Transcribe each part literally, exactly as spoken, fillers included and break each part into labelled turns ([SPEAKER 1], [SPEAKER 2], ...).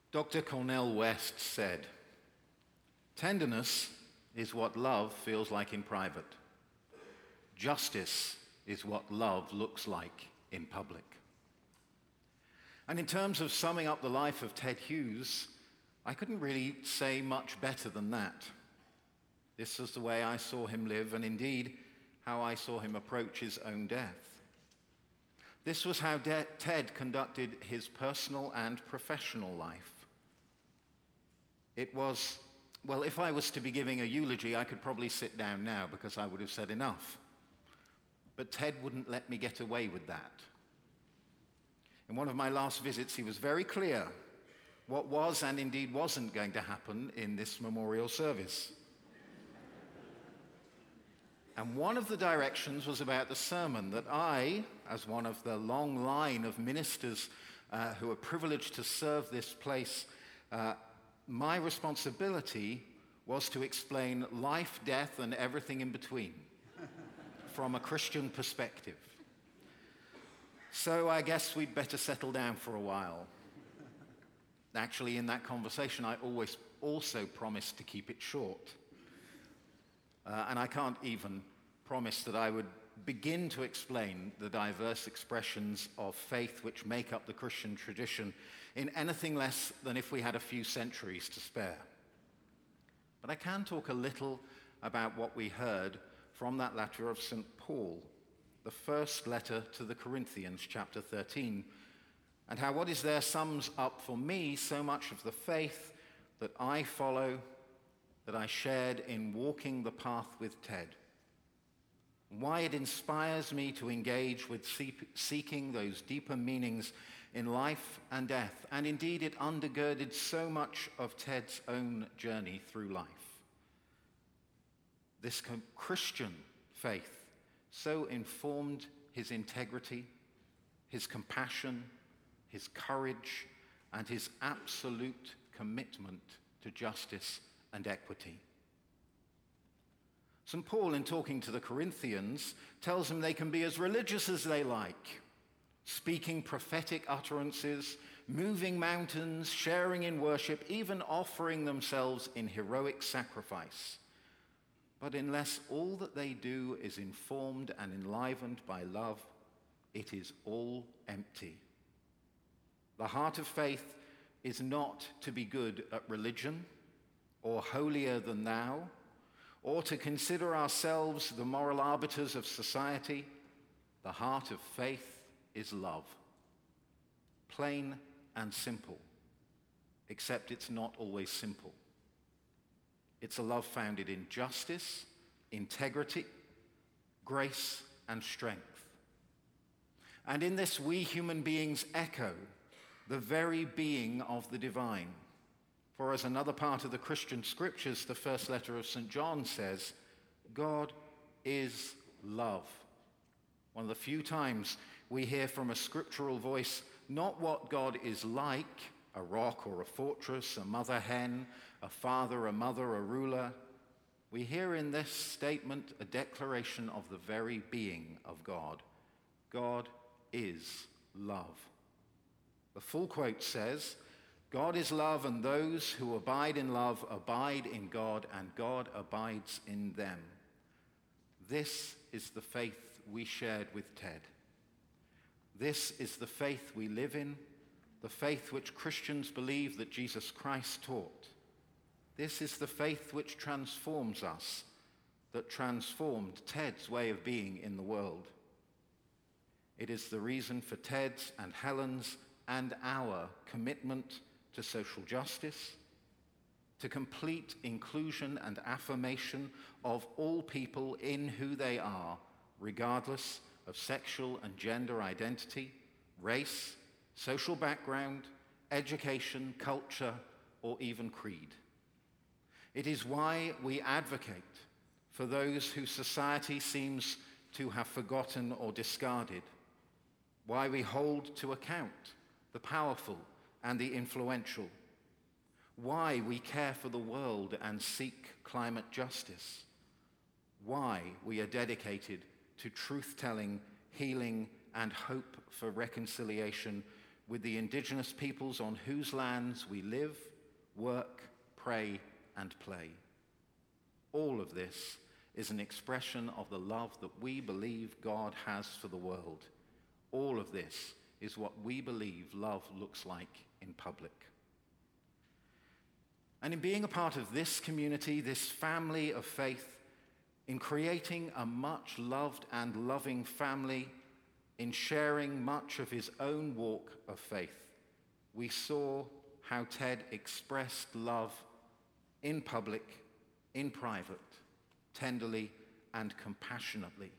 [SPEAKER 1] Doctor Cornel West said, "Tenderness is what love feels like in private. Justice is what love looks like in public." And in terms of summing up the life of Ted Hughes, I couldn't really say much better than that. This was the way I saw him live, and indeed, how I saw him approach his own death. This was how De- Ted conducted his personal and professional life. It was, well, if I was to be giving a eulogy, I could probably sit down now because I would have said enough. But Ted wouldn't let me get away with that. In one of my last visits, he was very clear what was and indeed wasn't going to happen in this memorial service. And one of the directions was about the sermon that I, as one of the long line of ministers uh, who are privileged to serve this place, uh, my responsibility was to explain life, death, and everything in between from a Christian perspective. So I guess we'd better settle down for a while. Actually, in that conversation, I always also promised to keep it short. Uh, and I can't even promise that I would begin to explain the diverse expressions of faith which make up the Christian tradition in anything less than if we had a few centuries to spare. But I can talk a little about what we heard from that letter of Saint Paul, the first letter to the Corinthians, chapter thirteen, and how what is there sums up for me so much of the faith that I follow, that I shared in walking the path with Ted. Why it inspires me to engage with seeking those deeper meanings in life and death, and indeed it undergirded so much of Ted's own journey through life. This Christian faith so informed his integrity, his compassion, his courage, and his absolute commitment to justice and equity. Saint Paul, in talking to the Corinthians, tells them they can be as religious as they like, speaking prophetic utterances, moving mountains, sharing in worship, even offering themselves in heroic sacrifice. But unless all that they do is informed and enlivened by love, it is all empty. The heart of faith is not to be good at religion, or holier than thou, or to consider ourselves the moral arbiters of society. The heart of faith is love. Plain and simple, except it's not always simple. It's a love founded in justice, integrity, grace, and strength. And in this, we human beings echo the very being of the divine. For as another part of the Christian scriptures, the first letter of Saint John says, God is love. One of the few times we hear from a scriptural voice not what God is like, a rock or a fortress, a mother hen, a father, a mother, a ruler. We hear in this statement a declaration of the very being of God. God is love. The full quote says, God is love, and those who abide in love abide in God, and God abides in them. This is the faith we shared with Ted. This is the faith we live in, the faith which Christians believe that Jesus Christ taught. This is the faith which transforms us, that transformed Ted's way of being in the world. It is the reason for Ted's and Helen's and our commitment to social justice, to complete inclusion and affirmation of all people in who they are, regardless of sexual and gender identity, race, social background, education, culture, or even creed. It is why we advocate for those whose society seems to have forgotten or discarded, why we hold to account the powerful and the influential, why we care for the world and seek climate justice, why we are dedicated to truth-telling, healing, and hope for reconciliation with the indigenous peoples on whose lands we live, work, pray, and play. All of this is an expression of the love that we believe God has for the world. All of this is what we believe love looks like in public. And in being a part of this community, this family of faith, in creating a much loved and loving family, in sharing much of his own walk of faith, we saw how Ted expressed love in public, in private, tenderly and compassionately.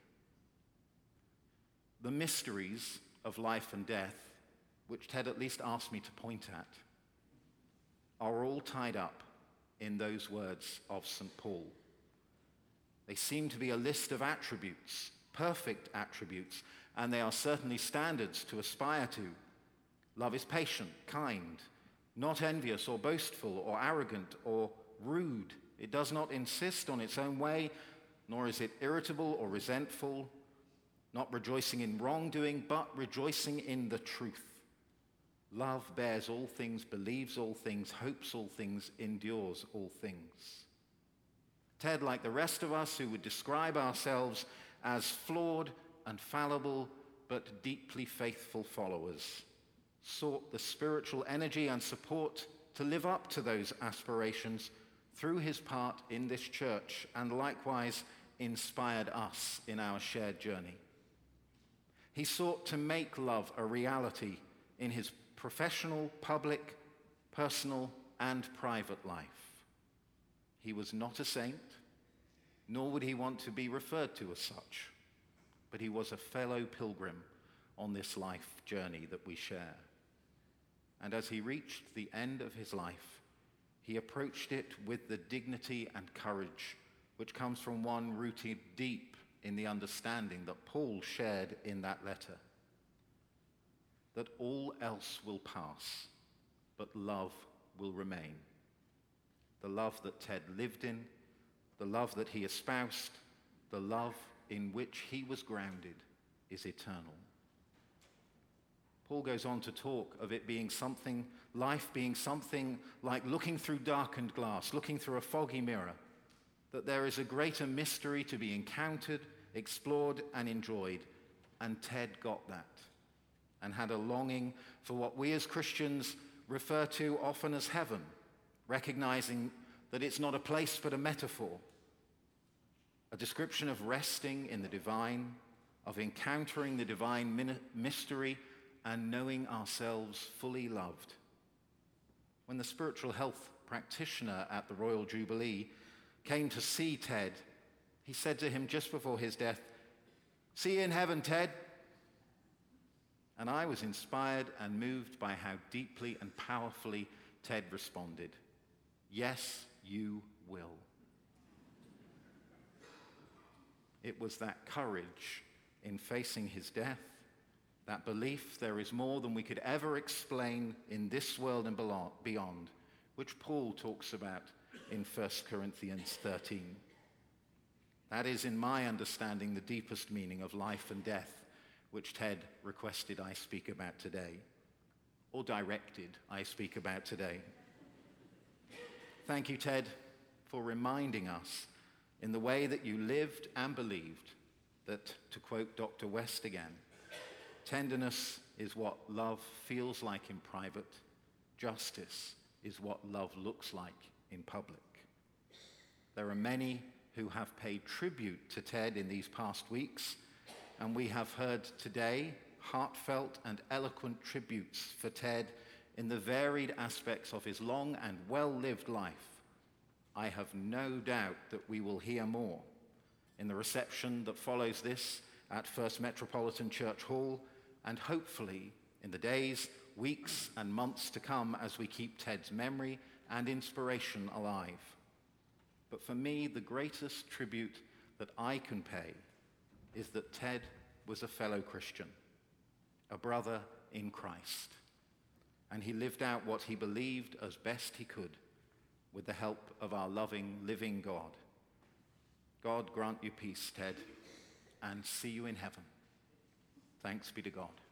[SPEAKER 1] The mysteries of life and death, which Ted at least asked me to point at, are all tied up in those words of Saint Paul. They seem to be a list of attributes, perfect attributes, and they are certainly standards to aspire to. Love is patient, kind, not envious or boastful or arrogant or rude. It does not insist on its own way, nor is it irritable or resentful, not rejoicing in wrongdoing, but rejoicing in the truth. Love bears all things, believes all things, hopes all things, endures all things. Ted, like the rest of us who would describe ourselves as flawed and fallible but deeply faithful followers, sought the spiritual energy and support to live up to those aspirations through his part in this church, and likewise inspired us in our shared journey. He sought to make love a reality in his professional, public, personal, and private life. He was not a saint, nor would he want to be referred to as such, but he was a fellow pilgrim on this life journey that we share. And as he reached the end of his life, he approached it with the dignity and courage which comes from one rooted deep in the understanding that Paul shared in that letter, that all else will pass, but love will remain. The love that Ted lived in, the love that he espoused, the love in which he was grounded is eternal. Paul goes on to talk of it being something, life being something like looking through darkened glass, looking through a foggy mirror, that there is a greater mystery to be encountered, explored, and enjoyed. And Ted got that and had a longing for what we as Christians refer to often as heaven, recognizing that it's not a place but a metaphor, a description of resting in the divine, of encountering the divine min- mystery, and knowing ourselves fully loved. When the spiritual health practitioner at the Royal Jubilee came to see Ted, he said to him just before his death, "See you in heaven, Ted." And I was inspired and moved by how deeply and powerfully Ted responded, "Yes, you will." It was that courage in facing his death, that belief there is more than we could ever explain in this world and beyond, which Paul talks about in First Corinthians thirteen. That is, in my understanding, the deepest meaning of life and death, which Ted requested I speak about today, or directed I speak about today. Thank you, Ted, for reminding us in the way that you lived and believed that, to quote Doctor West again, tenderness is what love feels like in private. Justice is what love looks like in public. There are many who have paid tribute to Ted in these past weeks, and we have heard today heartfelt and eloquent tributes for Ted in the varied aspects of his long and well-lived life. I have no doubt that we will hear more in the reception that follows this at First Metropolitan Church Hall, and hopefully in the days, weeks, and months to come as we keep Ted's memory and inspiration alive. But for me, the greatest tribute that I can pay is that Ted was a fellow Christian, a brother in Christ, and he lived out what he believed as best he could with the help of our loving, living God. God grant you peace, Ted, and see you in heaven. Thanks be to God.